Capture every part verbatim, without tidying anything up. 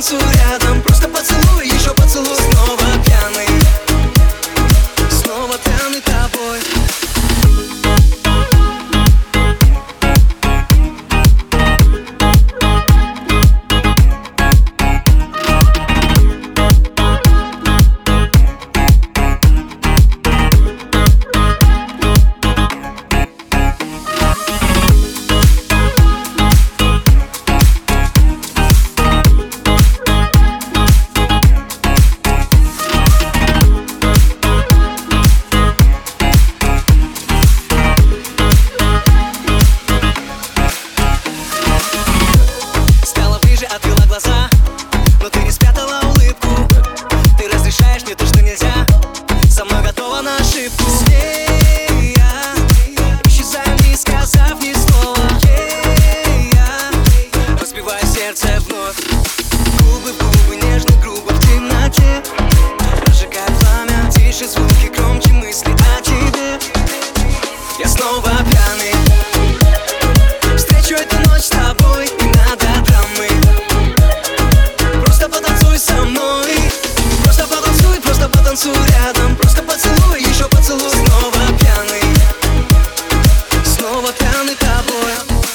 потанцуй рядом, просто поцелуй, еще поцелуй. Снова пьяный, снова пьяный тобой. Открыла глаза, но ты не спрятала улыбку. Ты разрешаешь мне то, что нельзя. Со мной готова на ошибку. С ней я исчезаю, не сказав ни слова. Ей я разбиваю сердце вновь. Губы в губы, нежно, грубо в темноте. Прожигает пламя, тише звуки, громче мысли о тебе. Я снова пьяный. Встречу эту ночь с тобой, не надо драмы. Со мной, просто потанцуй, просто потанцуй рядом, просто поцелуй, еще поцелуй. Снова пьяный, снова пьяный тобой.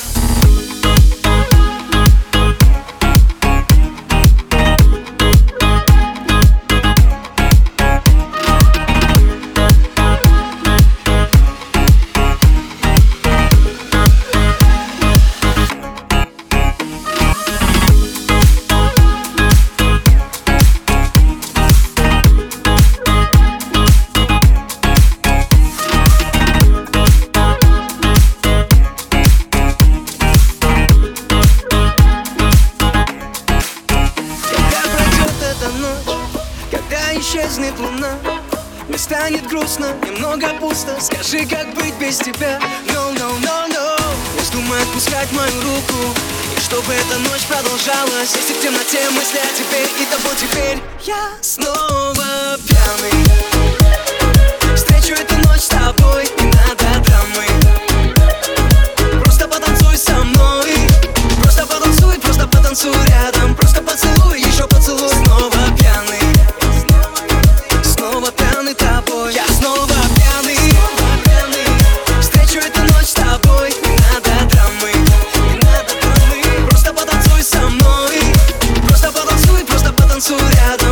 Когда исчезнет луна, мне станет грустно, немного пусто. Скажи, как быть без тебя? No, no, no, no. Не вздумай отпускать мою руку, и чтобы эта ночь продолжалась. Если в темноте мысли о тебе и тобой теперь я снова пьяный. Встречу эту ночь с тобой, не надо драмы. Просто потанцуй со мной, просто потанцуй, просто потанцуй рядом, просто поцелуй, еще поцелуй. Снова пьяный, снова пьяный тобой. Я снова пьяный, встречу эту ночь с тобой, не надо драмы, не надо драмы. Просто потанцуй со мной, просто потанцуй, просто потанцуй рядом.